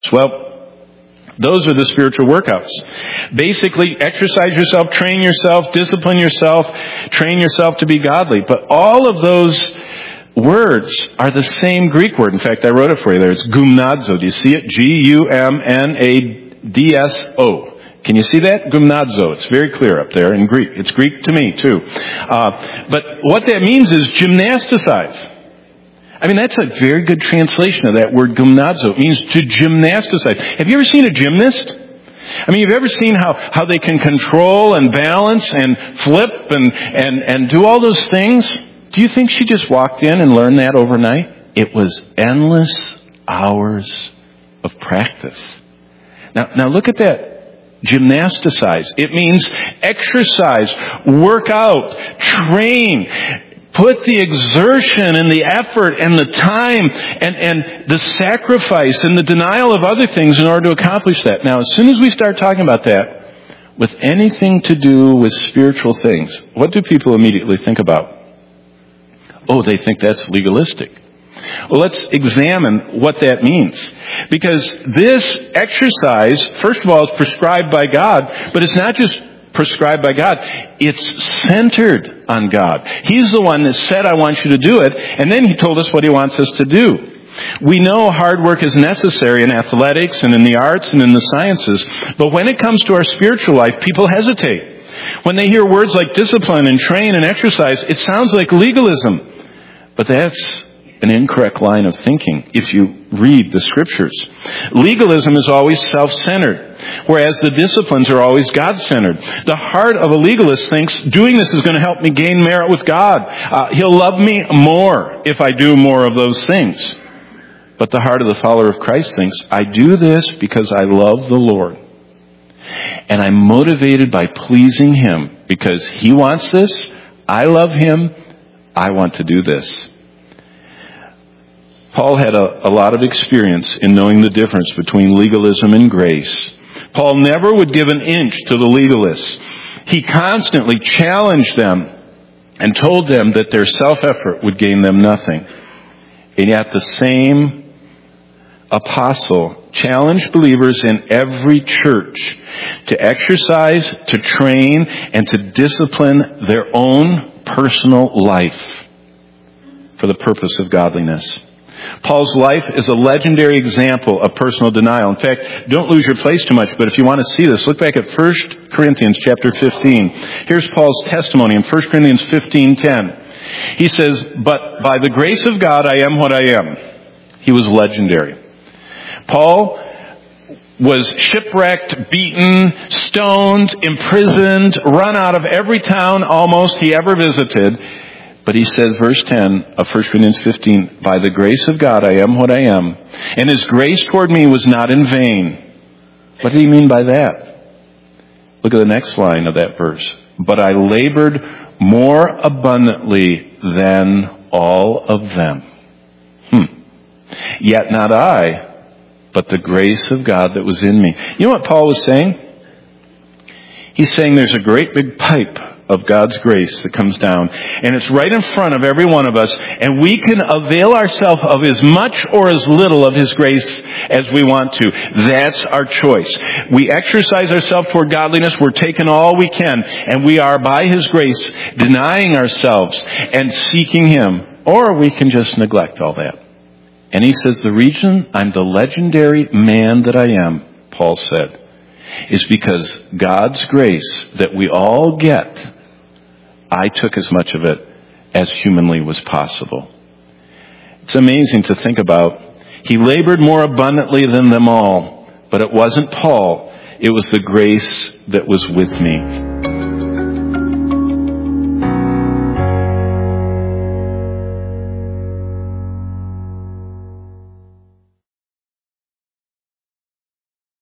Well, those are the spiritual workouts. Basically, exercise yourself, train yourself, discipline yourself, train yourself to be godly. But all of those words are the same Greek word. In fact, I wrote it for you there. It's gymnazo. Do you see it? Gumnadso. Can you see that? Gymnazo. It's very clear up there in Greek. It's Greek to me, too. But what that means is gymnasticize. I mean, that's a very good translation of that word gymnazo. It means to gymnasticize. Have you ever seen a gymnast? I mean, have you ever seen how they can control and balance and flip and do all those things? Do you think she just walked in and learned that overnight? It was endless hours of practice. Now look at that. Gymnasticize. It means exercise, work out, train, put the exertion and the effort and the time and the sacrifice and the denial of other things in order to accomplish that. Now, as soon as we start talking about that with anything to do with spiritual things, what do people immediately think about? Oh, they think that's legalistic. Well, let's examine what that means. Because this exercise, first of all, is prescribed by God, but it's not just prescribed by God. It's centered on God. He's the one that said, I want you to do it, and then He told us what He wants us to do. We know hard work is necessary in athletics and in the arts and in the sciences, but when it comes to our spiritual life, people hesitate. When they hear words like discipline and train and exercise, it sounds like legalism. But that's an incorrect line of thinking if you read the Scriptures. Legalism is always self-centered, whereas the disciplines are always God-centered. The heart of a legalist thinks, doing this is going to help me gain merit with God. He'll love me more if I do more of those things. But the heart of the follower of Christ thinks, I do this because I love the Lord. And I'm motivated by pleasing Him because He wants this. I love Him. I want to do this. Paul had a lot of experience in knowing the difference between legalism and grace. Paul never would give an inch to the legalists. He constantly challenged them and told them that their self-effort would gain them nothing. And yet the same apostle challenged believers in every church to exercise, to train, and to discipline their own personal life for the purpose of godliness. Paul's life is a legendary example of personal denial. In fact, don't lose your place too much, but if you want to see this, look back at 1 Corinthians chapter 15. Here's Paul's testimony in 1 Corinthians 15:10. He says, but by the grace of God I am what I am. He was legendary. Paul was shipwrecked, beaten, stoned, imprisoned, run out of every town almost he ever visited. But he says, verse 10 of 1 Corinthians 15, by the grace of God I am what I am. And His grace toward me was not in vain. What did he mean by that? Look at the next line of that verse. But I labored more abundantly than all of them. Yet not I, but the grace of God that was in me. You know what Paul was saying? He's saying there's a great big pipe of God's grace that comes down, and it's right in front of every one of us, and we can avail ourselves of as much or as little of His grace as we want to. That's our choice. We exercise ourselves toward godliness. We're taking all we can, and we are, by His grace, denying ourselves and seeking Him. Or we can just neglect all that. And he says, the reason I'm the legendary man that I am, Paul said, is because God's grace that we all get, I took as much of it as humanly was possible. It's amazing to think about. He labored more abundantly than them all, but it wasn't Paul. It was the grace that was with me.